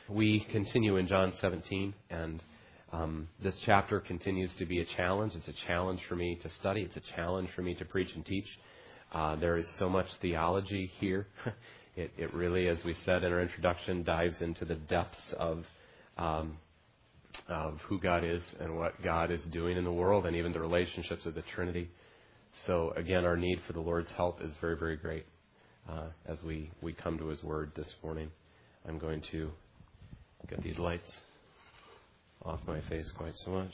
We continue in John 17, and this chapter continues to be a challenge. It's a challenge for me to study. It's a challenge for me to preach and teach. There is so much theology here. It really, as we said in our introduction, dives into the depths of who God is and what God is doing in the world, and even the relationships of the Trinity. So again, our need for the Lord's help is very, very great as we come to His Word this morning. I'm going to get these lights off my face quite so much.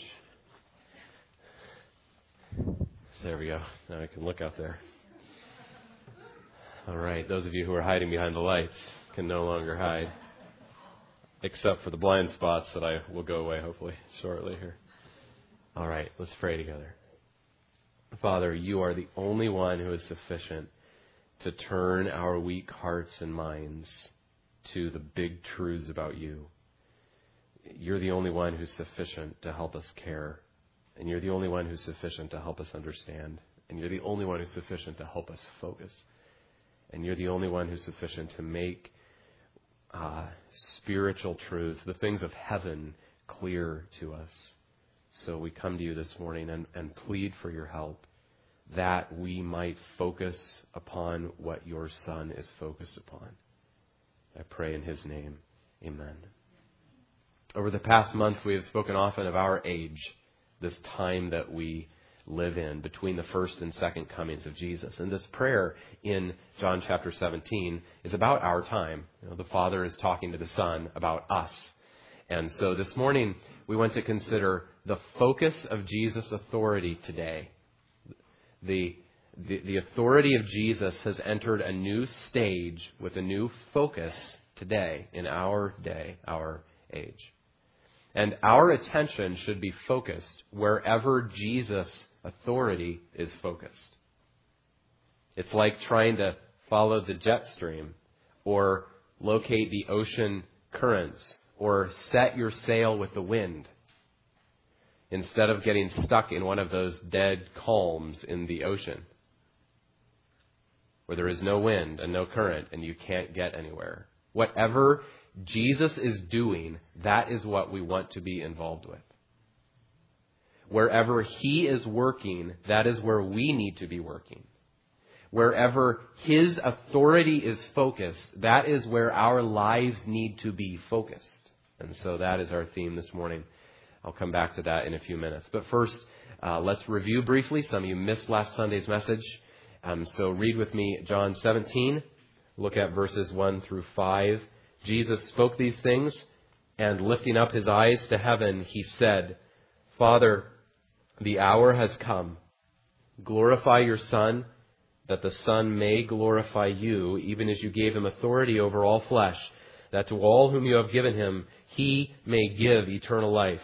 There we go. Now I can look out there. All right. Those of you who are hiding behind the lights can no longer hide, except for the blind spots that I will go away hopefully shortly here. All right. Let's pray together. Father, you are the only one who is sufficient to turn our weak hearts and minds to the big truths about you. You're the only one who's sufficient to help us care. And you're the only one who's sufficient to help us understand. And you're the only one who's sufficient to help us focus. And you're the only one who's sufficient to make spiritual truths, the things of heaven, clear to us. So we come to you this morning and plead for your help, that we might focus upon what your Son is focused upon. I pray in His name. Amen. Over the past months, we have spoken often of our age, this time that we live in between the first and second comings of Jesus. And this prayer in John chapter 17 is about our time. The Father is talking to the Son about us. And so this morning, we want to consider the focus of Jesus' authority today. The authority of Jesus has entered a new stage with a new focus today, in our day, our age. And our attention should be focused wherever Jesus' authority is focused. It's like trying to follow the jet stream, or locate the ocean currents, or set your sail with the wind, instead of getting stuck in one of those dead calms in the ocean, where there is no wind and no current and you can't get anywhere. Whatever Jesus is doing, that is what we want to be involved with. Wherever He is working, that is where we need to be working. Wherever His authority is focused, that is where our lives need to be focused. And so that is our theme this morning. I'll come back to that in a few minutes. But first, let's review briefly. Some of you missed last Sunday's message. So read with me John 17. Look at verses 1 through 5. Jesus spoke these things, and lifting up His eyes to heaven, He said, Father, the hour has come. Glorify your Son, that the Son may glorify you, even as you gave Him authority over all flesh, that to all whom you have given Him, He may give eternal life.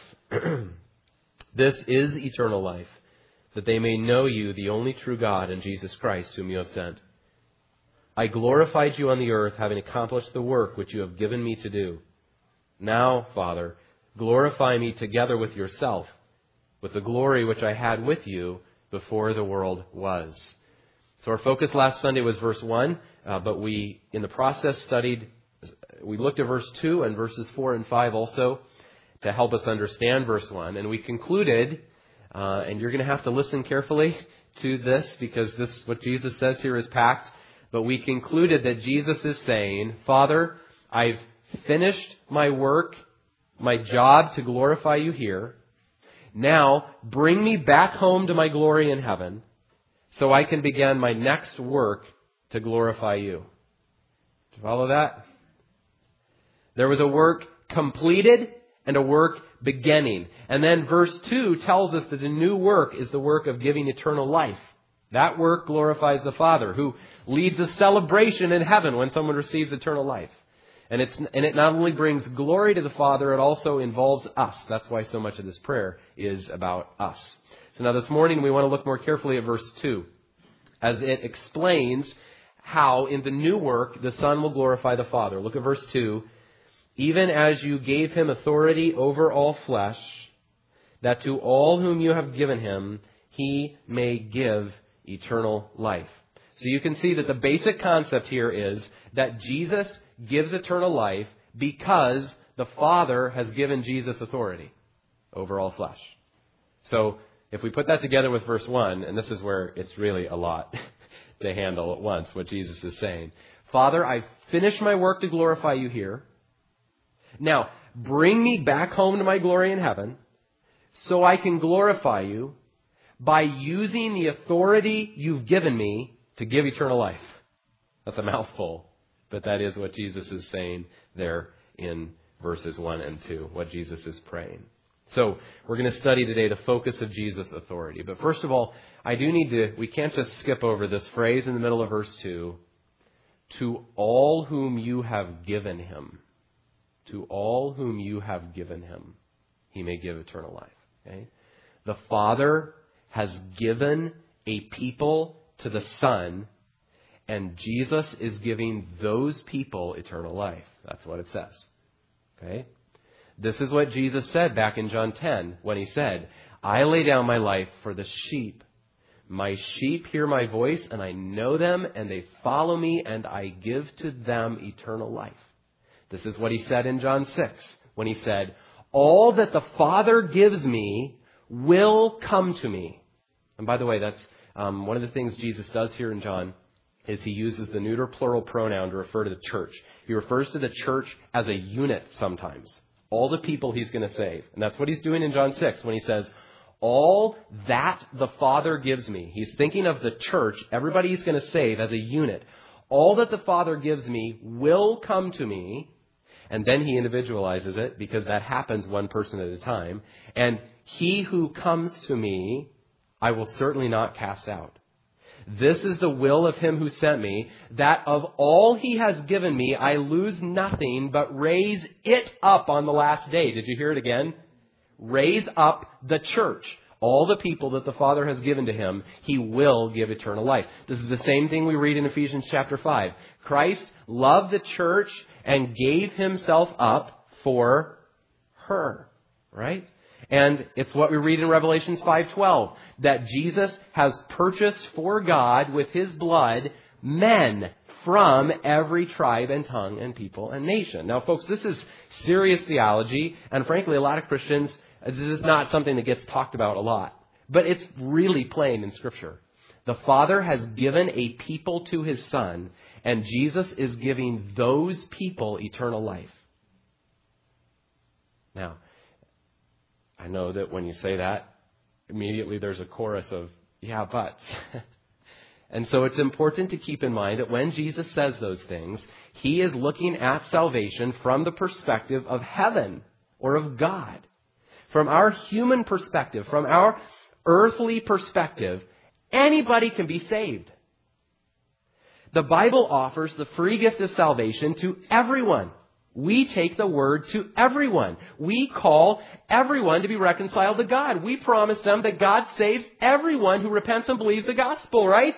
This is eternal life, that they may know you, the only true God, and Jesus Christ, whom you have sent. I glorified you on the earth, having accomplished the work which you have given me to do. Now, Father, glorify me together with yourself, with the glory which I had with you before the world was. So our focus last Sunday was verse 1, but we, in the process, we looked at verse 2 and verses 4 and 5 also to help us understand verse 1. And we concluded, and you're going to have to listen carefully to this, because this, what Jesus says here, is packed. But we concluded that Jesus is saying, Father, I've finished my work, my job to glorify you here. Now, bring me back home to my glory in heaven, so I can begin my next work to glorify you. Do you follow that? There was a work completed and a work beginning. And then verse 2 tells us that the new work is the work of giving eternal life. That work glorifies the Father, who leads a celebration in heaven when someone receives eternal life. And it not only brings glory to the Father, it also involves us. That's why so much of this prayer is about us. So now this morning we want to look more carefully at verse 2, as it explains how in the new work the Son will glorify the Father. Look at verse 2. Even as you gave Him authority over all flesh, that to all whom you have given Him, He may give eternal life. So you can see that the basic concept here is that Jesus gives eternal life because the Father has given Jesus authority over all flesh. So if we put that together with verse 1, and this is where it's really a lot to handle at once, what Jesus is saying. Father, I've finished my work to glorify you here. Now, bring me back home to my glory in heaven so I can glorify you by using the authority you've given me to give eternal life. That's a mouthful, but that is what Jesus is saying there in verses 1 and 2, what Jesus is praying. So we're going to study today the focus of Jesus' authority. But first of all, we can't just skip over this phrase in the middle of verse 2, to all whom you have given him. To all whom you have given him, he may give eternal life. Okay? The Father has given a people to the Son, and Jesus is giving those people eternal life. That's what it says. Okay? This is what Jesus said back in John 10 when he said, I lay down my life for the sheep. My sheep hear my voice, and I know them, and they follow me, and I give to them eternal life. This is what he said in John 6 when he said, all that the Father gives me will come to me. And by the way, that's one of the things Jesus does here in John is he uses the neuter plural pronoun to refer to the church. He refers to the church as a unit sometimes. All the people he's going to save. And that's what he's doing in John 6 when he says, all that the Father gives me. He's thinking of the church, everybody he's going to save as a unit. All that the Father gives me will come to me. And then he individualizes it because that happens one person at a time. And he who comes to me, I will certainly not cast out. This is the will of him who sent me, that of all he has given me, I lose nothing, but raise it up on the last day. Did you hear it again? Raise up the church. All the people that the Father has given to him, he will give eternal life. This is the same thing we read in Ephesians chapter 5. Christ loved the church and gave himself up for her. Right? And it's what we read in Revelations 5:12, that Jesus has purchased for God with his blood men from every tribe and tongue and people and nation. Now, folks, this is serious theology, and frankly, a lot of Christians, this is not something that gets talked about a lot. But it's really plain in Scripture. The Father has given a people to his Son, and Jesus is giving those people eternal life. Now, I know that when you say that, immediately there's a chorus of, yeah, buts. And so it's important to keep in mind that when Jesus says those things, he is looking at salvation from the perspective of heaven or of God. From our human perspective, from our earthly perspective, anybody can be saved. The Bible offers the free gift of salvation to everyone. We take the word to everyone. We call everyone to be reconciled to God. We promise them that God saves everyone who repents and believes the gospel, right?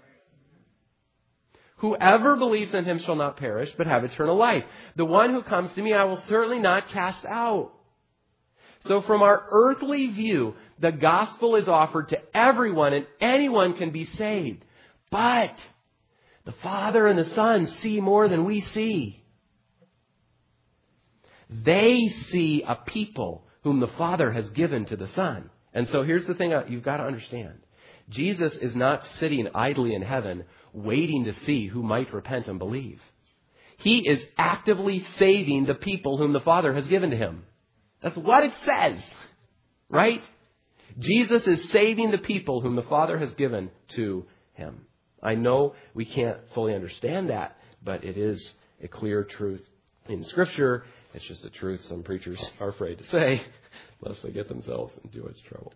Whoever believes in him shall not perish, but have eternal life. The one who comes to me, I will certainly not cast out. So from our earthly view, the gospel is offered to everyone, and anyone can be saved. But the Father and the Son see more than we see. They see a people whom the Father has given to the Son. And so here's the thing you've got to understand. Jesus is not sitting idly in heaven waiting to see who might repent and believe. He is actively saving the people whom the Father has given to him. That's what it says, right? Jesus is saving the people whom the Father has given to him. I know we can't fully understand that, but it is a clear truth in Scripture. It's just a truth some preachers are afraid to say, lest they get themselves into too much trouble.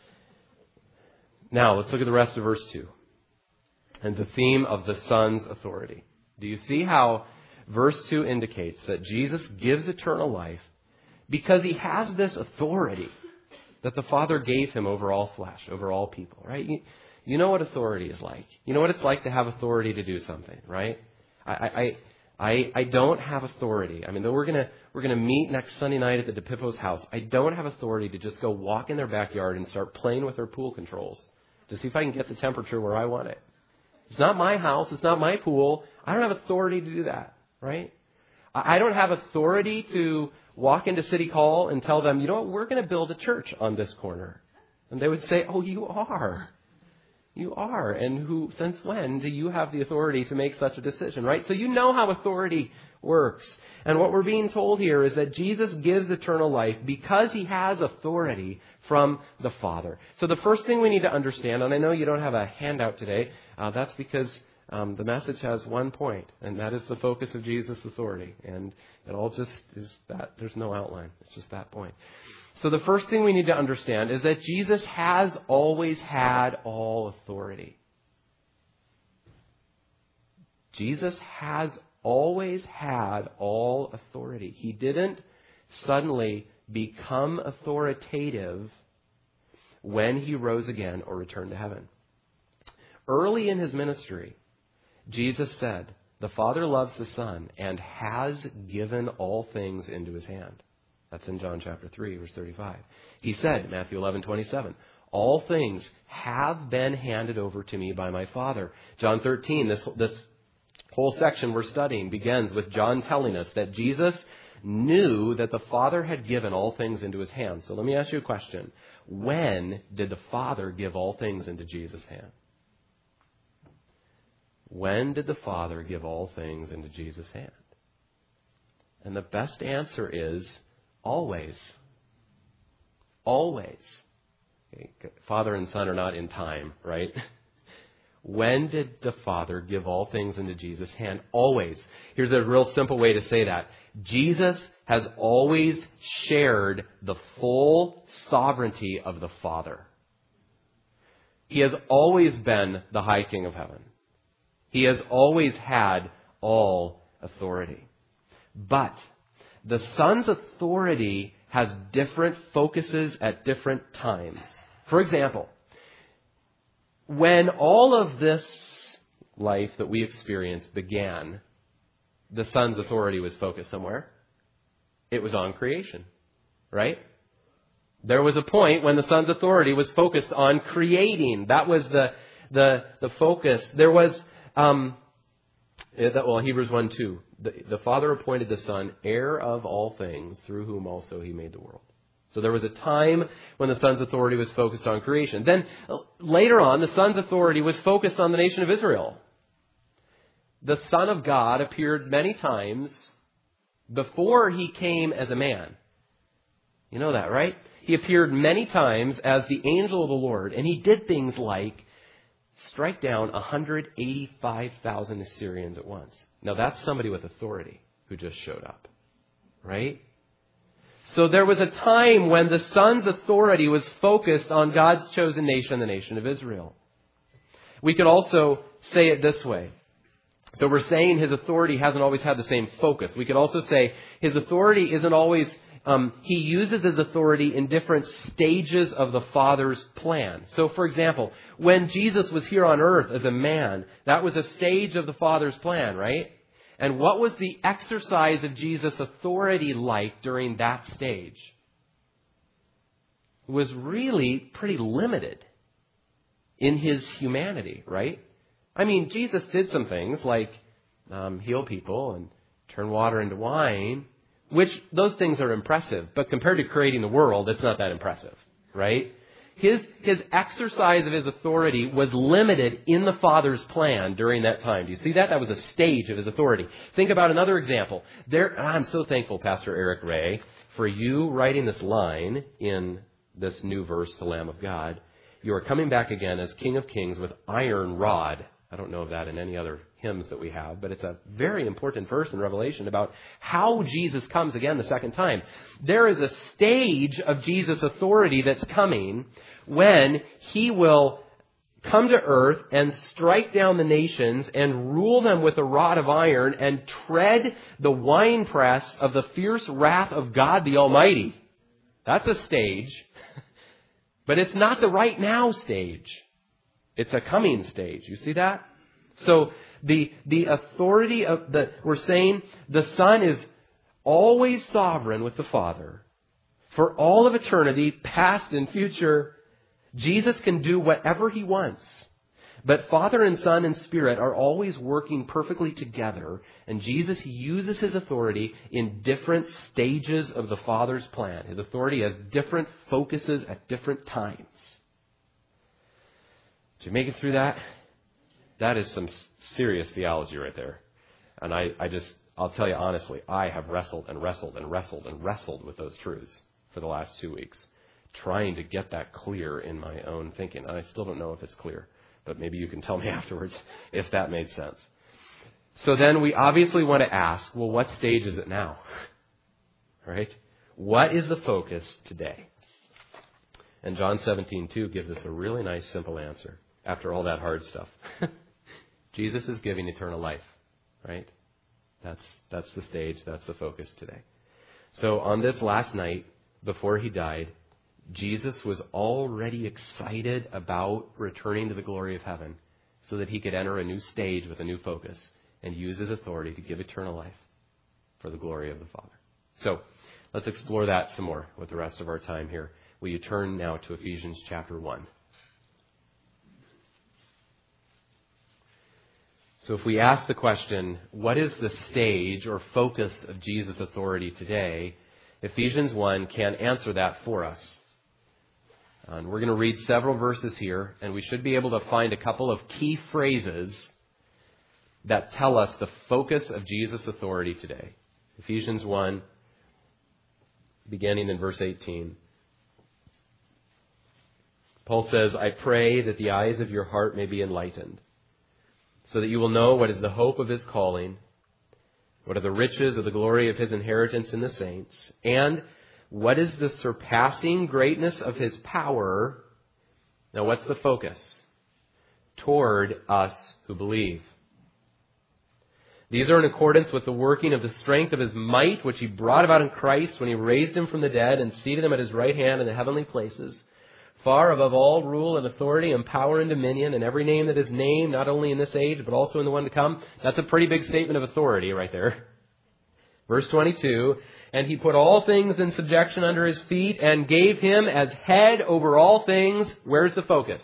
Now, let's look at the rest of verse 2 and the theme of the Son's authority. Do you see how verse 2 indicates that Jesus gives eternal life because he has this authority that the Father gave him over all flesh, over all people, right? You know what authority is like. You know what it's like to have authority to do something, right? I don't have authority. I mean, we're gonna meet next Sunday night at the DePippo's house. I don't have authority to just go walk in their backyard and start playing with their pool controls to see if I can get the temperature where I want it. It's not my house. It's not my pool. I don't have authority to do that, right? I don't have authority to walk into City Hall and tell them, you know what, we're going to build a church on this corner? And they would say, oh, you are. You are. And since when do you have the authority to make such a decision, right? So you know how authority works. And what we're being told here is that Jesus gives eternal life because he has authority from the Father. So the first thing we need to understand, and I know you don't have a handout today, that's because the message has one point, and that is the focus of Jesus' authority. And it all just is that. There's no outline. It's just that point. So the first thing we need to understand is that Jesus has always had all authority. Jesus has always had all authority. He didn't suddenly become authoritative when he rose again or returned to heaven. Early in his ministry, Jesus said, the Father loves the Son and has given all things into his hand. That's in John chapter 3, verse 35. He said, Matthew 11:27, all things have been handed over to me by my Father. John 13, this whole section we're studying begins with John telling us that Jesus knew that the Father had given all things into his hand. So let me ask you a question. When did the Father give all things into Jesus' hand? When did the Father give all things into Jesus' hand? And the best answer is always. Always. Okay. Father and Son are not in time, right? When did the Father give all things into Jesus' hand? Always. Here's a real simple way to say that. Jesus has always shared the full sovereignty of the Father. He has always been the High King of Heaven. He has always had all authority. But the Son's authority has different focuses at different times. For example, when all of this life that we experience began, the Son's authority was focused somewhere. It was on creation, right? There was a point when the Son's authority was focused on creating. That was the focus. There was, Hebrews 1:2. The Father appointed the Son heir of all things, through whom also he made the world. So there was a time when the Son's authority was focused on creation. Then later on, the Son's authority was focused on the nation of Israel. The Son of God appeared many times before he came as a man. You know that, right? He appeared many times as the angel of the Lord, and he did things like strike down 185,000 Assyrians at once. Now that's somebody with authority who just showed up, right? So there was a time when the Son's authority was focused on God's chosen nation, the nation of Israel. We could also say it this way. So we're saying his authority hasn't always had the same focus. We could also say his authority isn't always, he uses his authority in different stages of the Father's plan. So for example, when Jesus was here on earth as a man, that was a stage of the Father's plan, right? And what was the exercise of Jesus' authority like during that stage? It was really pretty limited in his humanity, right? I mean, Jesus did some things like heal people and turn water into wine, which those things are impressive. But compared to creating the world, it's not that impressive, right? His exercise of his authority was limited in the Father's plan during that time. Do you see that? That was a stage of his authority. Think about another example. I'm so thankful, Pastor Eric Ray, for you writing this line in this new verse, the Lamb of God. You are coming back again as King of Kings with iron rod. I don't know of that in any other hymns that we have, but it's a very important verse in Revelation about how Jesus comes again the second time. There is a stage of Jesus' authority that's coming when he will come to earth and strike down the nations and rule them with a rod of iron and tread the winepress of the fierce wrath of God the Almighty. That's a stage, but it's not the right now stage. It's a coming stage. You see that? So the authority of we're saying the Son is always sovereign with the Father. For all of eternity, past and future, Jesus can do whatever he wants. But Father and Son and Spirit are always working perfectly together, and Jesus uses his authority in different stages of the Father's plan. His authority has different focuses at different times. Did you make it through that? That is some serious theology right there. And I'll tell you honestly, I have wrestled with those truths for the last 2 weeks, trying to get that clear in my own thinking. And I still don't know if it's clear, but maybe you can tell me afterwards if that made sense. So then we obviously want to ask, well, what stage is it now? Right? What is the focus today? And John 17:2 gives us a really nice, simple answer after all that hard stuff. Jesus is giving eternal life, right? That's the stage, that's the focus today. So on this last night, before he died, Jesus was already excited about returning to the glory of heaven so that he could enter a new stage with a new focus and use his authority to give eternal life for the glory of the Father. So let's explore that some more with the rest of our time here. Will you turn now to Ephesians chapter 1? So if we ask the question, what is the stage or focus of Jesus' authority today? Ephesians 1 can answer that for us. And we're going to read several verses here, and we should be able to find a couple of key phrases that tell us the focus of Jesus' authority today. Ephesians 1, beginning in verse 18. Paul says, I pray that the eyes of your heart may be enlightened, so that you will know what is the hope of his calling, what are the riches of the glory of his inheritance in the saints, and what is the surpassing greatness of his power. Now, what's the focus? Toward us who believe. These are in accordance with the working of the strength of his might, which he brought about in Christ when he raised him from the dead and seated him at his right hand in the heavenly places, far above all rule and authority and power and dominion and every name that is named, not only in this age, but also in the one to come. That's a pretty big statement of authority right there. Verse 22, and he put all things in subjection under his feet and gave him as head over all things. Where's the focus?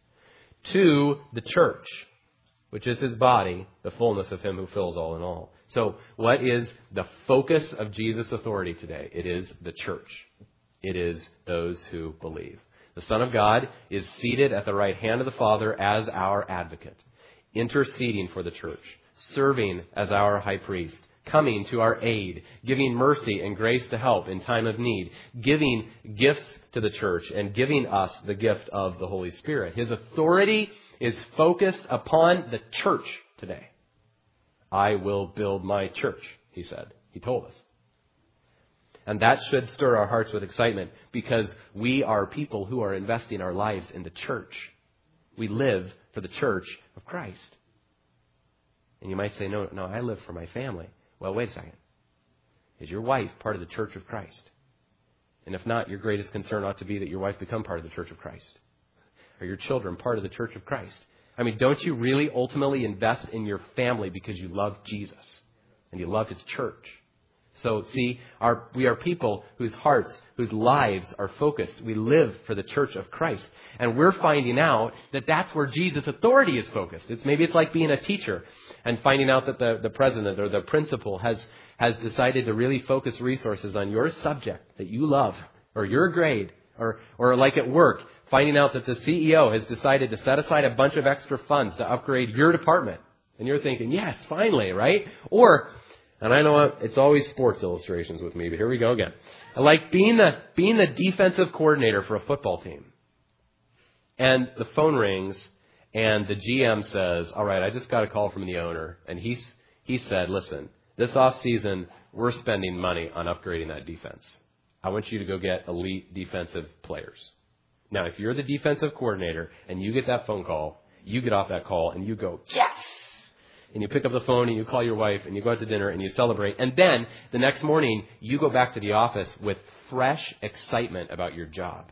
To the church, which is his body, the fullness of him who fills all in all. So what is the focus of Jesus' authority today? It is the church. It is those who believe. The Son of God is seated at the right hand of the Father as our advocate, interceding for the church, serving as our high priest, coming to our aid, giving mercy and grace to help in time of need, giving gifts to the church, and giving us the gift of the Holy Spirit. His authority is focused upon the church today. I will build my church, he said. He told us. And that should stir our hearts with excitement because we are people who are investing our lives in the church. We live for the church of Christ. And you might say, no, I live for my family. Well, wait a second. Is your wife part of the church of Christ? And if not, your greatest concern ought to be that your wife become part of the church of Christ. Are your children part of the church of Christ? I mean, don't you really ultimately invest in your family because you love Jesus and you love his church? So, see, we are people whose hearts, whose lives are focused. We live for the church of Christ. And we're finding out that that's where Jesus' authority is focused. Maybe it's like being a teacher and finding out that the president or the principal has decided to really focus resources on your subject that you love or your grade or like at work, finding out that the CEO has decided to set aside a bunch of extra funds to upgrade your department. And you're thinking, yes, finally, right? And I know it's always sports illustrations with me, but here we go again. Like being the defensive coordinator for a football team. And the phone rings and the GM says, all right, I just got a call from the owner. And he said, listen, this off season, we're spending money on upgrading that defense. I want you to go get elite defensive players. Now, if you're the defensive coordinator and you get that phone call, you get off that call and you go, yes! And you pick up the phone and you call your wife and you go out to dinner and you celebrate. And then the next morning, you go back to the office with fresh excitement about your job.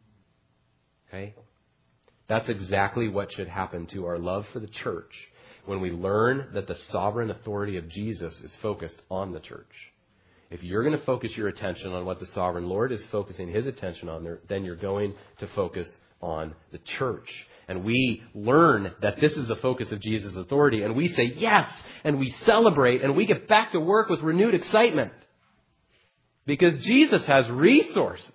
Okay? That's exactly what should happen to our love for the church when we learn that the sovereign authority of Jesus is focused on the church. If you're going to focus your attention on what the sovereign Lord is focusing his attention on, then you're going to focus on the church. And we learn that this is the focus of Jesus' authority, and we say yes, and we celebrate, and we get back to work with renewed excitement. Because Jesus has resources.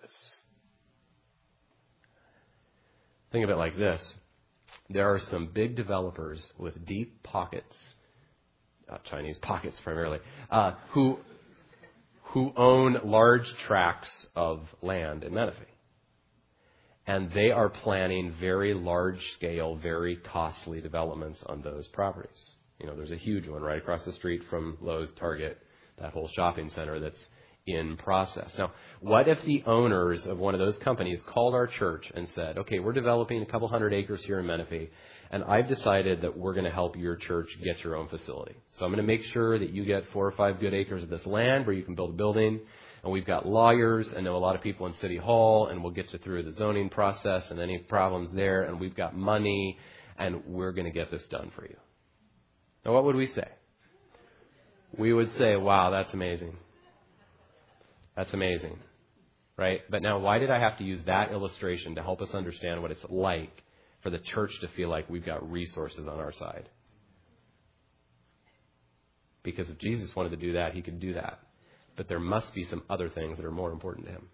Think of it like this. There are some big developers with deep pockets, Chinese pockets primarily, who own large tracts of land in Menifee. And they are planning very large-scale, very costly developments on those properties. You know, there's a huge one right across the street from Lowe's, Target, that whole shopping center that's in process. Now, what if the owners of one of those companies called our church and said, okay, we're developing a couple hundred acres here in Menifee, and I've decided that we're going to help your church get your own facility. So I'm going to make sure that you get 4 or 5 good acres of this land where you can build a building. And we've got lawyers and know a lot of people in City Hall, and we'll get you through the zoning process and any problems there, and we've got money, and we're going to get this done for you. Now, what would we say? We would say, wow, that's amazing. That's amazing, right? But now, why did I have to use that illustration to help us understand what it's like for the church to feel like we've got resources on our side? Because if Jesus wanted to do that, he could do that. But there must be some other things that are more important to him.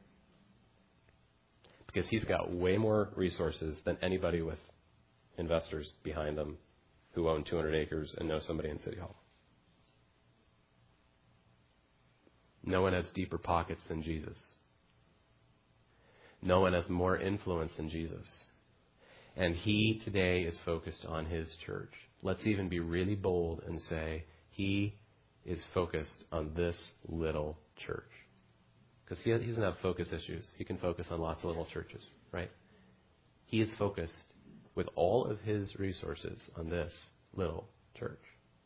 Because he's got way more resources than anybody with investors behind them who own 200 acres and know somebody in City Hall. No one has deeper pockets than Jesus. No one has more influence than Jesus. And he today is focused on his church. Let's even be really bold and say he is focused on this little church. Because he doesn't have focus issues. He can focus on lots of little churches, right? He is focused with all of his resources on this little church.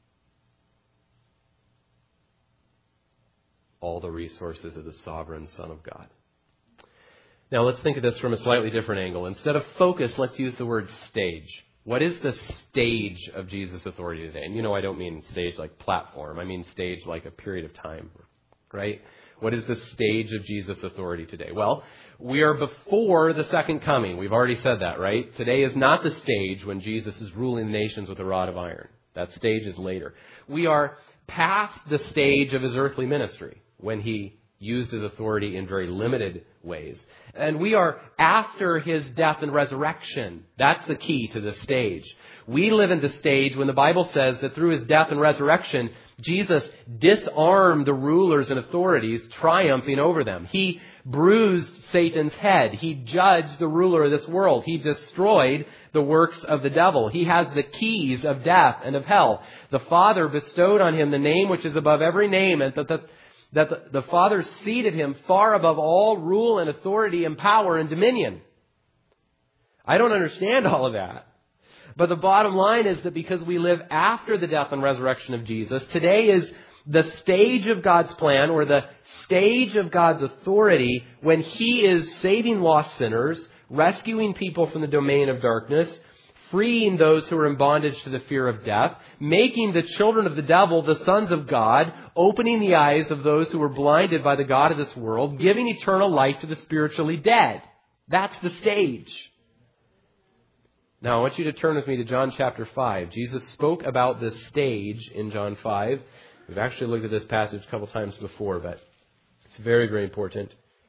All the resources of the sovereign Son of God. Now let's think of this from a slightly different angle. Instead of focus, let's use the word stage. What is the stage of Jesus' authority today? And you know I don't mean stage like platform. I mean stage like a period of time, right? What is the stage of Jesus' authority today? Well, we are before the second coming. We've already said that, right? Today is not the stage when Jesus is ruling the nations with a rod of iron. That stage is later. We are past the stage of his earthly ministry when he used his authority in very limited ways. And we are after his death and resurrection. That's the key to this stage. We live in the stage when the Bible says that through his death and resurrection, Jesus disarmed the rulers and authorities, triumphing over them. He bruised Satan's head. He judged the ruler of this world. He destroyed the works of the devil. He has the keys of death and of hell. The Father bestowed on him the name which is above every name, and that the Father seated him far above all rule and authority and power and dominion. I don't understand all of that. But the bottom line is that because we live after the death and resurrection of Jesus, today is the stage of God's plan, or the stage of God's authority, when he is saving lost sinners, rescuing people from the domain of darkness, freeing those who are in bondage to the fear of death, making the children of the devil the sons of God, opening the eyes of those who were blinded by the god of this world, giving eternal life to the spiritually dead. That's the stage. Now, I want you to turn with me to John chapter 5. Jesus spoke about this stage in John 5. We've actually looked at this passage a couple times before, but it's very, very important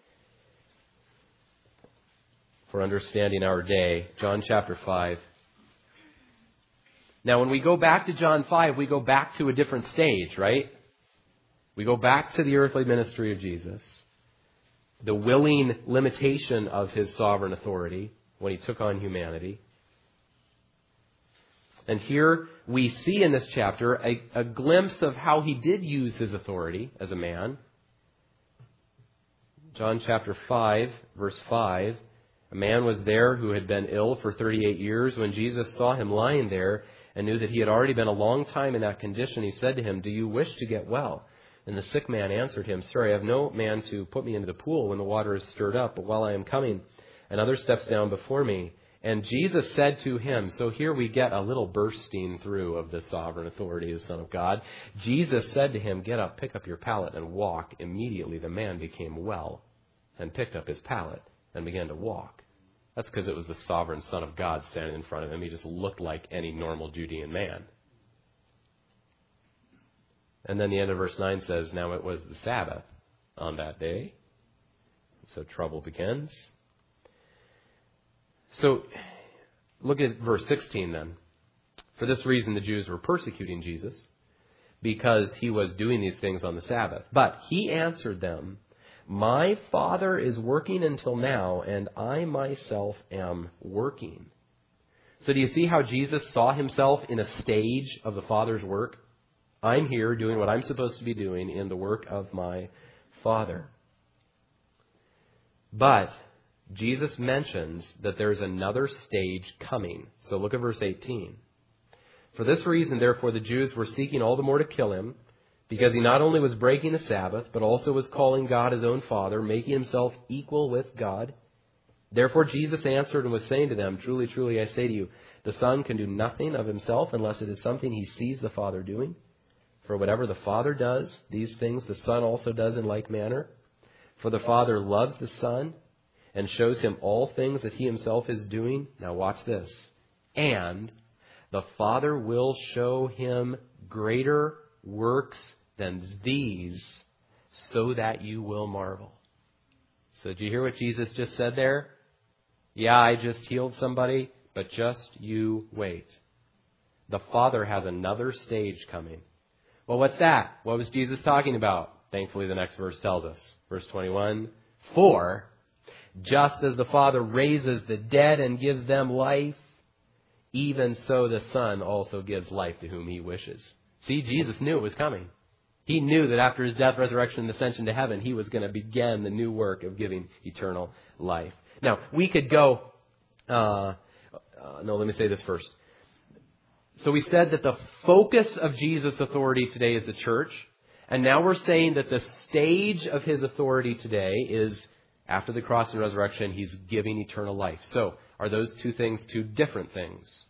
for understanding our day. John chapter 5. Now, when we go back to John 5, we go back to a different stage, right? We go back to the earthly ministry of Jesus, the willing limitation of his sovereign authority when he took on humanity. And here we see in this chapter a glimpse of how he did use his authority as a man. John chapter 5, verse 5. A man was there who had been ill for 38 years. When Jesus saw him lying there and knew that he had already been a long time in that condition, he said to him, "Do you wish to get well?" And the sick man answered him, "Sir, I have no man to put me into the pool when the water is stirred up, but while I am coming, another steps down before me. And Jesus said to him, so here we get a little bursting through of the sovereign authority of the Son of God. Jesus said to him, get up, pick up your pallet, and walk. Immediately the man became well and picked up his pallet and began to walk. That's because it was the sovereign Son of God standing in front of him. He just looked like any normal Judean man. And then the end of verse 9 says, now it was the Sabbath on that day. So trouble begins. So look at verse 16 then. For this reason the Jews were persecuting Jesus, because he was doing these things on the Sabbath. But he answered them, my Father is working until now, and I myself am working. So do you see how Jesus saw himself in a stage of the Father's work? I'm here doing what I'm supposed to be doing in the work of my Father. But Jesus mentions that there's another stage coming. So look at verse 18. For this reason, therefore, the Jews were seeking all the more to kill him, because he not only was breaking the Sabbath, but also was calling God his own Father, making himself equal with God. Therefore Jesus answered and was saying to them, truly, truly, I say to you, the Son can do nothing of himself unless it is something he sees the Father doing. For whatever the Father does, these things the Son also does in like manner. For the Father loves the Son and shows him all things that he himself is doing. Now watch this. And the Father will show him greater works than these, so that you will marvel. So did you hear what Jesus just said there? Yeah, I just healed somebody, but just you wait. The Father has another stage coming. Well, what's that? What was Jesus talking about? Thankfully, the next verse tells us. Verse 21, for just as the Father raises the dead and gives them life, even so the Son also gives life to whom he wishes. See, Jesus knew it was coming. He knew that after his death, resurrection, and ascension to heaven, he was going to begin the new work of giving eternal life. Now, we could go... let me say this first. So we said that the focus of Jesus' authority today is the church. And now we're saying that the stage of his authority today is, after the cross and resurrection, he's giving eternal life. So, are those two things two different things?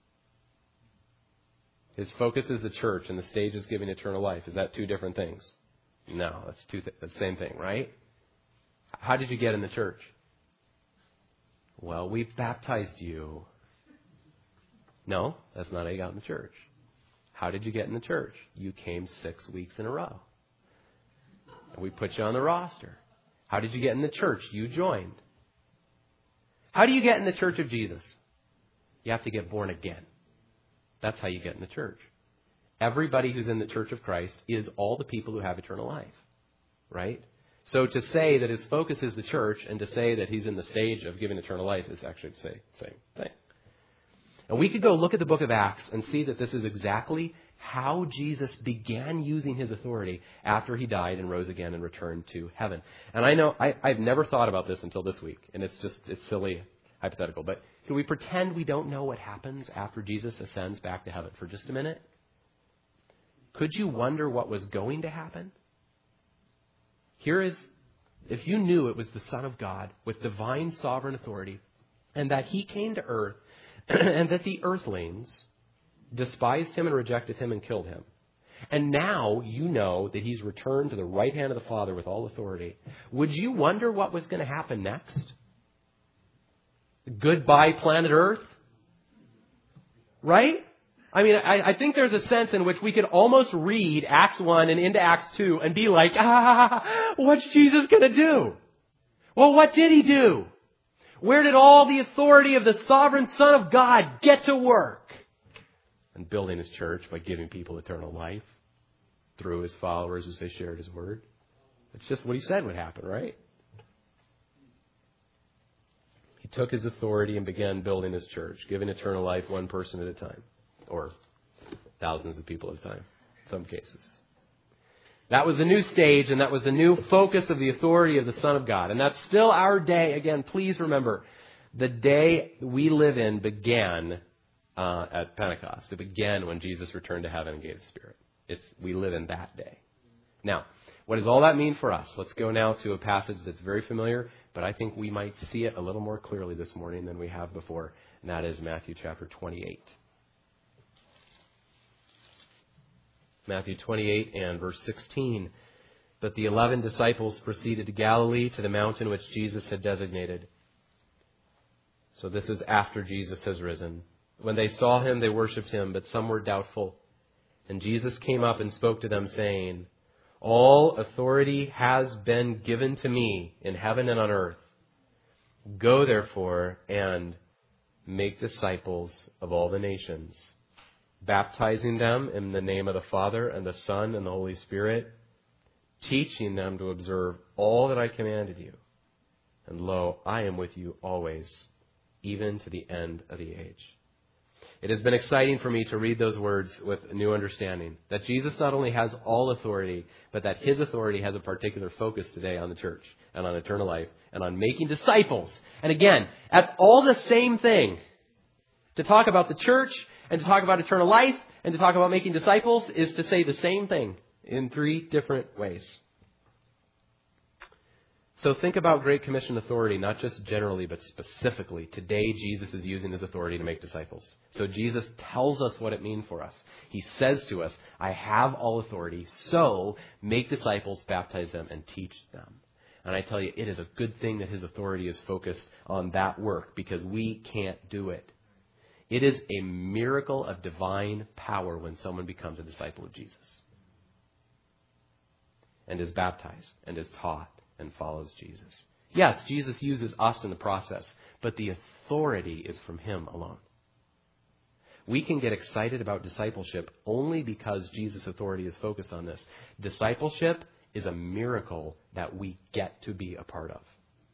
His focus is the church, and the stage is giving eternal life. Is that two different things? No, that's the same thing, right? How did you get in the church? Well, we've baptized you. No, that's not how you got in the church. How did you get in the church? You came 6 weeks in a row. And we put you on the roster. How did you get in the church? You joined. How do you get in the church of Jesus? You have to get born again. That's how you get in the church. Everybody who's in the church of Christ is all the people who have eternal life. Right? So to say that his focus is the church and to say that he's in the stage of giving eternal life is actually the same thing. And we could go look at the book of Acts and see that this is exactly how Jesus began using his authority after he died and rose again and returned to heaven. And I know I've never thought about this until this week, and it's silly, hypothetical. But can we pretend we don't know what happens after Jesus ascends back to heaven for just a minute? Could you wonder what was going to happen? Here is, if you knew it was the Son of God with divine sovereign authority, and that he came to earth, and that the earthlings despised him and rejected him and killed him. And now you know that he's returned to the right hand of the Father with all authority. Would you wonder what was going to happen next? Goodbye, planet Earth? Right? I mean, I think there's a sense in which we could almost read Acts 1 and into Acts 2 and be like, what's Jesus going to do? Well, what did he do? Where did all the authority of the sovereign Son of God get to work? And building his church by giving people eternal life through his followers as they shared his word. It's just what he said would happen, right? He took his authority and began building his church, giving eternal life one person at a time. Or thousands of people at a time, in some cases. That was the new stage, and that was the new focus of the authority of the Son of God. And that's still our day. Again, please remember, the day we live in began at Pentecost. It began when Jesus returned to heaven and gave the Spirit. We live in that day. Now, What does all that mean for us? Let's go now to a passage that's very familiar, but I think we might see it a little more clearly this morning than we have before, and that is Matthew chapter 28. Matthew 28 and verse 16. But the 11 disciples proceeded to Galilee, to the mountain which Jesus had designated. So this is after Jesus has risen. When they saw him, they worshipped him, but some were doubtful. And Jesus came up and spoke to them, saying, All authority has been given to me in heaven and on earth. Go therefore and make disciples of all the nations, baptizing them in the name of the Father and the Son and the Holy Spirit, teaching them to observe all that I commanded you. And lo, I am with you always, even to the end of the age. It has been exciting for me to read those words with a new understanding, that Jesus not only has all authority, but that his authority has a particular focus today on the church and on eternal life and on making disciples. And again, at all the same thing. To talk about the church and to talk about eternal life and to talk about making disciples is to say the same thing in 3 different ways. So think about Great Commission authority, not just generally, but specifically. Today, Jesus is using his authority to make disciples. So Jesus tells us what it means for us. He says to us, I have all authority, so make disciples, baptize them, and teach them. And I tell you, it is a good thing that his authority is focused on that work, because we can't do it. It is a miracle of divine power when someone becomes a disciple of Jesus and is baptized and is taught and follows Jesus. Yes, Jesus uses us in the process, but the authority is from him alone. We can get excited about discipleship only because Jesus' authority is focused on this. Discipleship is a miracle that we get to be a part of.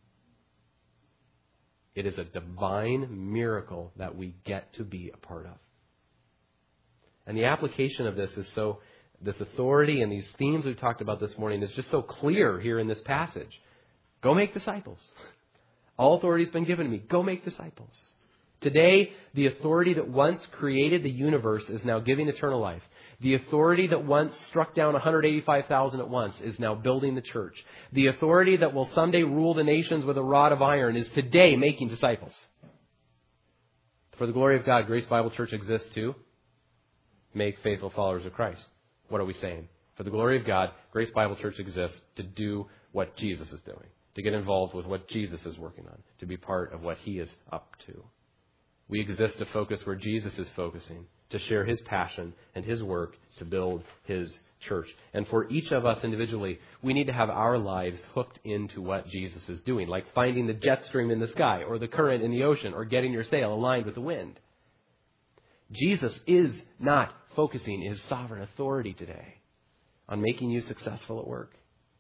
It is a divine miracle that we get to be a part of. And the application of this authority and these themes we've talked about this morning is just so clear here in this passage. Go make disciples. All authority has been given to me. Go make disciples. Today, the authority that once created the universe is now giving eternal life. The authority that once struck down 185,000 at once is now building the church. The authority that will someday rule the nations with a rod of iron is today making disciples. For the glory of God, Grace Bible Church exists to make faithful followers of Christ. What are we saying? For the glory of God, Grace Bible Church exists to do what Jesus is doing, to get involved with what Jesus is working on, to be part of what he is up to. We exist to focus where Jesus is focusing, to share his passion and his work to build his church. And for each of us individually, we need to have our lives hooked into what Jesus is doing, like finding the jet stream in the sky or the current in the ocean or getting your sail aligned with the wind. Jesus is not focusing his sovereign authority today on making you successful at work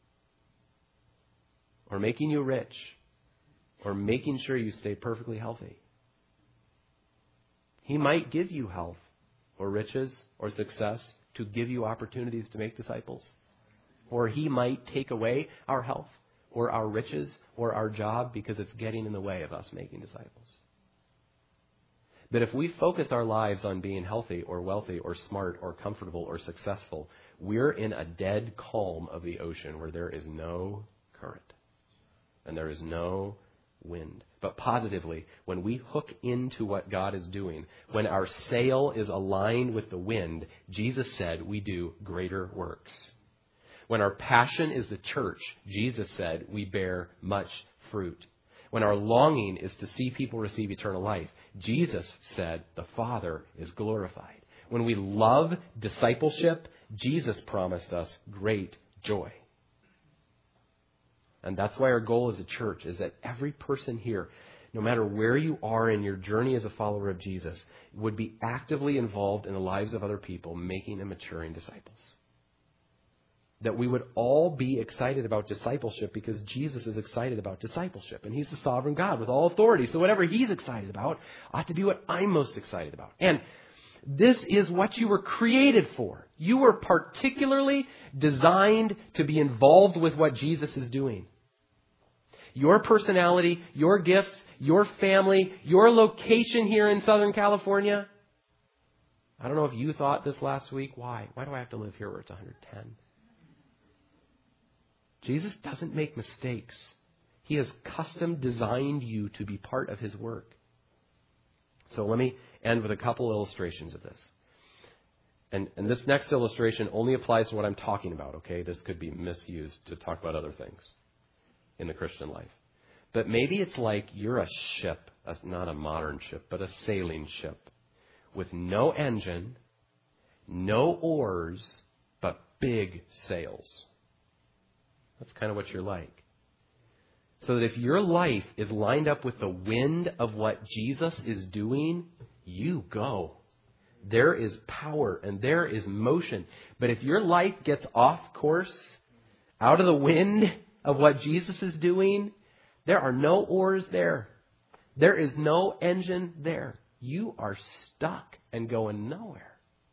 or making you rich or making sure you stay perfectly healthy. He might give you health or riches or success to give you opportunities to make disciples. Or he might take away our health or our riches or our job because it's getting in the way of us making disciples. But if we focus our lives on being healthy or wealthy or smart or comfortable or successful, we're in a dead calm of the ocean where there is no current and there is no wind. But positively, when we hook into what God is doing, when our sail is aligned with the wind, Jesus said we do greater works. When our passion is the church, Jesus said we bear much fruit. When our longing is to see people receive eternal life, Jesus said the Father is glorified. When we love discipleship, Jesus promised us great joy. And that's why our goal as a church is that every person here, no matter where you are in your journey as a follower of Jesus, would be actively involved in the lives of other people, making and maturing disciples. That we would all be excited about discipleship because Jesus is excited about discipleship. And he's the sovereign God with all authority. So whatever he's excited about ought to be what I'm most excited about. And this is what you were created for. You were particularly designed to be involved with what Jesus is doing. Your personality, your gifts, your family, your location here in Southern California. I don't know if you thought this last week. Why? Why do I have to live here where it's 110? Jesus doesn't make mistakes. He has custom designed you to be part of his work. So let me end with a couple illustrations of this. And this next illustration only applies to what I'm talking about, okay? This could be misused to talk about other things in the Christian life. But maybe it's like you're a ship, not a modern ship, but a sailing ship with no engine, no oars, but big sails. That's kind of what you're like. So that if your life is lined up with the wind of what Jesus is doing, you go. There is power and there is motion. But if your life gets off course, out of the wind of what Jesus is doing, there are no oars there. There is no engine there. You are stuck and going nowhere.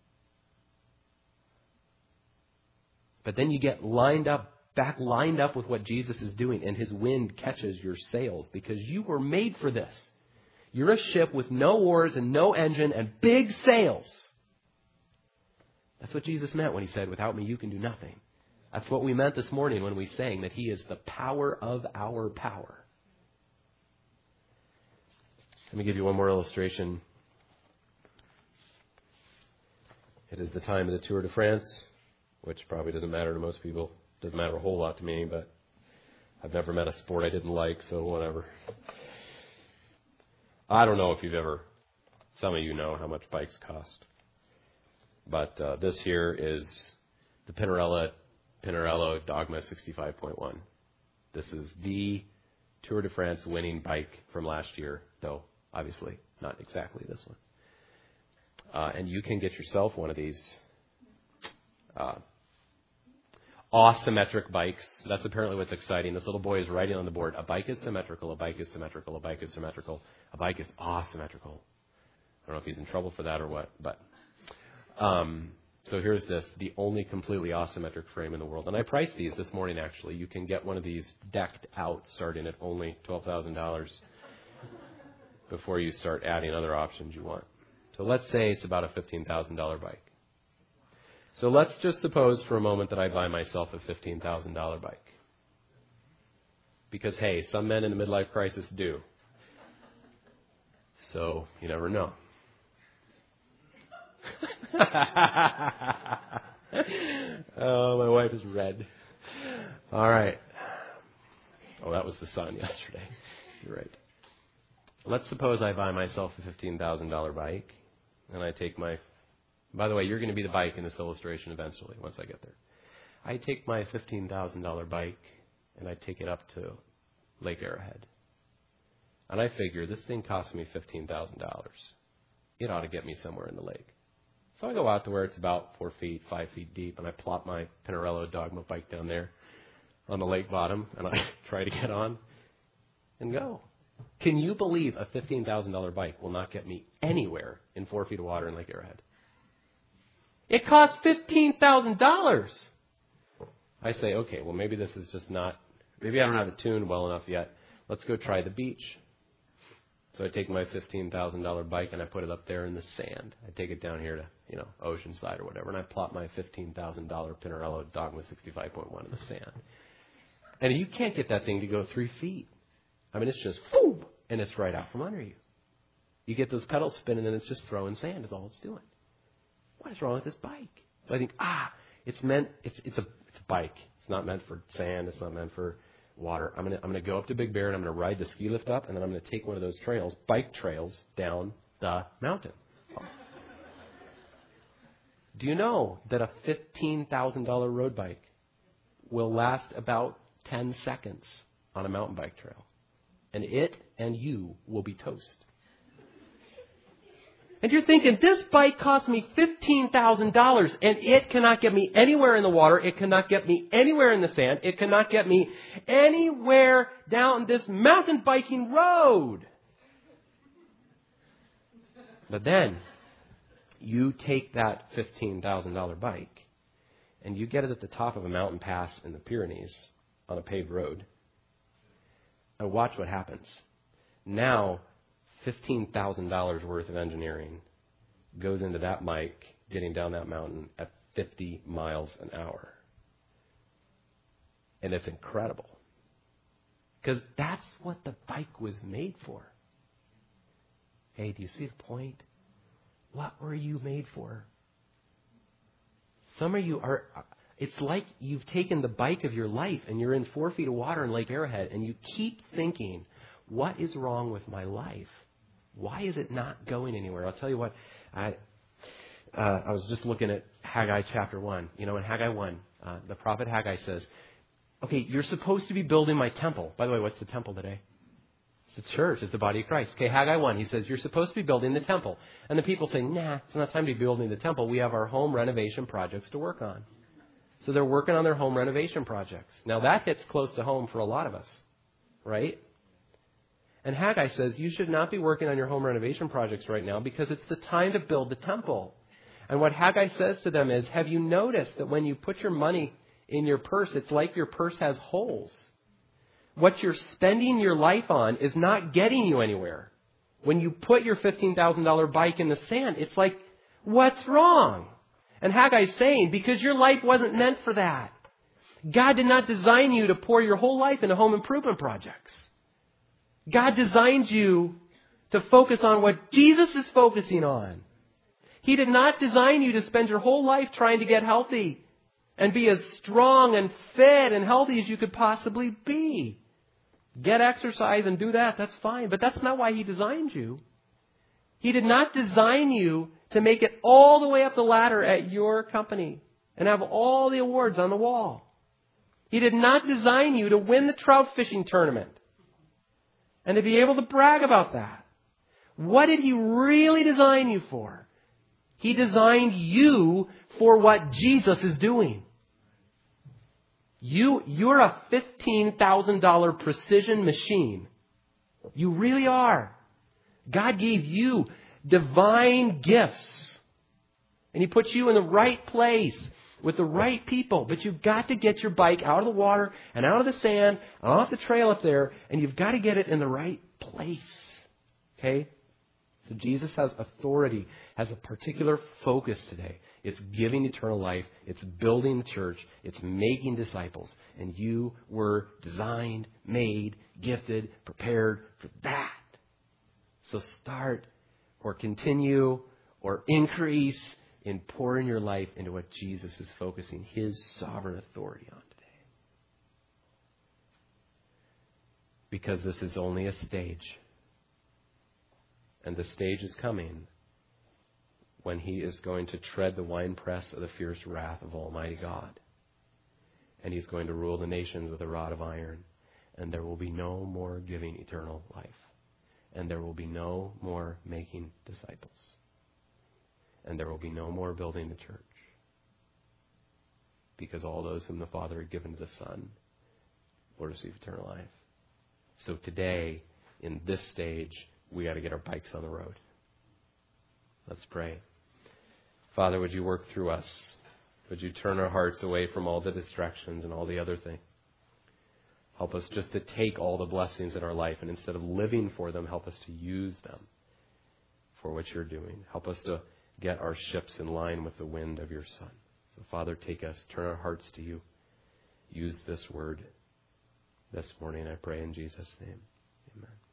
But then you get lined up with what Jesus is doing, and his wind catches your sails because you were made for this. You're a ship with no oars and no engine and big sails. That's what Jesus meant when he said, without me you can do nothing. That's what we meant this morning when we sang that he is the power of our power. Let me give you one more illustration. It is the time of the Tour de France, which probably doesn't matter to most people. Doesn't matter a whole lot to me, but I've never met a sport I didn't like, so whatever. I don't know if some of you know how much bikes cost. But this here is the Pinarello Dogma 65.1. This is the Tour de France winning bike from last year, though obviously not exactly this one. And you can get yourself one of these asymmetric bikes. That's apparently what's exciting. This little boy is writing on the board, a bike is symmetrical, a bike is symmetrical, a bike is symmetrical, a bike is asymmetrical. I don't know if he's in trouble for that or what, but so here's this, the only completely asymmetric frame in the world. And I priced these this morning, actually. You can get one of these decked out starting at only $12,000 before you start adding other options you want. So let's say it's about a $15,000 bike. So let's just suppose for a moment that I buy myself a $15,000 bike. Because, hey, some men in the midlife crisis do. So you never know. Oh, my wife is red. All right. Oh, that was the sun yesterday. You're right. Let's suppose I buy myself a $15,000 bike, and I take my... By the way, you're going to be the bike in this illustration eventually, once I get there. I take my $15,000 bike, and I take it up to Lake Arrowhead. And I figure this thing cost me $15,000. It ought to get me somewhere in the lake. So I go out to where it's about 4 feet, 5 feet deep, and I plop my Pinarello Dogma bike down there on the lake bottom, and I try to get on and go. Can you believe a $15,000 bike will not get me anywhere in 4 feet of water in Lake Arrowhead? It costs $15,000. I say, okay, well, maybe this is just not, maybe I don't have it tuned well enough yet. Let's go try the beach. So I take my $15,000 bike and I put it up there in the sand. I take it down here to, Oceanside or whatever, and I plop my $15,000 Pinarello Dogma 65.1 in the sand. And you can't get that thing to go 3 feet. I mean, it's just, boom, and it's right out from under you. You get those pedals spinning and it's just throwing sand is all it's doing. What is wrong with this bike? So I think, it's a bike. It's not meant for sand. It's not meant for water. I'm gonna go up to Big Bear and I'm gonna ride the ski lift up, and then I'm gonna take one of those trails, bike trails, down the mountain. Do you know that a $15,000 road bike will last about 10 seconds on a mountain bike trail? And it and you will be toast. And you're thinking, this bike cost me $15,000 and it cannot get me anywhere in the water. It cannot get me anywhere in the sand. It cannot get me anywhere down this mountain biking road. But then you take that $15,000 bike and you get it at the top of a mountain pass in the Pyrenees on a paved road. And watch what happens. Now, $15,000 worth of engineering goes into that bike getting down that mountain at 50 miles an hour. And it's incredible. Because that's what the bike was made for. Hey, do you see the point? What were you made for? Some of you are, it's like you've taken the bike of your life and you're in 4 feet of water in Lake Arrowhead and you keep thinking, what is wrong with my life? Why is it not going anywhere? I'll tell you what, I was just looking at Haggai chapter 1. You know, in Haggai 1, the prophet Haggai says, okay, you're supposed to be building my temple. By the way, what's the temple today? It's the church. It's the body of Christ. Okay, Haggai 1, he says, you're supposed to be building the temple. And the people say, nah, it's not time to be building the temple. We have our home renovation projects to work on. So they're working on their home renovation projects. Now that hits close to home for a lot of us, right? And Haggai says, you should not be working on your home renovation projects right now because it's the time to build the temple. And what Haggai says to them is, have you noticed that when you put your money in your purse, it's like your purse has holes? What you're spending your life on is not getting you anywhere. When you put your $15,000 bike in the sand, it's like, what's wrong? And Haggai's saying, because your life wasn't meant for that. God did not design you to pour your whole life into home improvement projects. God designed you to focus on what Jesus is focusing on. He did not design you to spend your whole life trying to get healthy and be as strong and fit and healthy as you could possibly be. Get exercise and do that. That's fine. But that's not why He designed you. He did not design you to make it all the way up the ladder at your company and have all the awards on the wall. He did not design you to win the trout fishing tournament and to be able to brag about that. What did He really design you for? He designed you for what Jesus is doing. You're a $15,000 precision machine. You really are. God gave you divine gifts. And He puts you in the right place with the right people. But you've got to get your bike out of the water and out of the sand and off the trail up there. And you've got to get it in the right place. Okay? So Jesus has authority, has a particular focus today. It's giving eternal life. It's building the church. It's making disciples. And you were designed, made, gifted, prepared for that. So start or continue or increase in pouring your life into what Jesus is focusing His sovereign authority on today. Because this is only a stage. And the stage is coming when He is going to tread the winepress of the fierce wrath of Almighty God. And He's going to rule the nations with a rod of iron. And there will be no more giving eternal life. And there will be no more making disciples. And there will be no more building the church. Because all those whom the Father had given to the Son will receive eternal life. So today, in this stage, we got to get our bikes on the road. Let's pray. Father, would you work through us? Would you turn our hearts away from all the distractions and all the other things? Help us just to take all the blessings in our life, and instead of living for them, help us to use them for what you're doing. Help us to get our ships in line with the wind of your Son. So, Father, take us, turn our hearts to you. Use this word this morning, I pray in Jesus' name. Amen.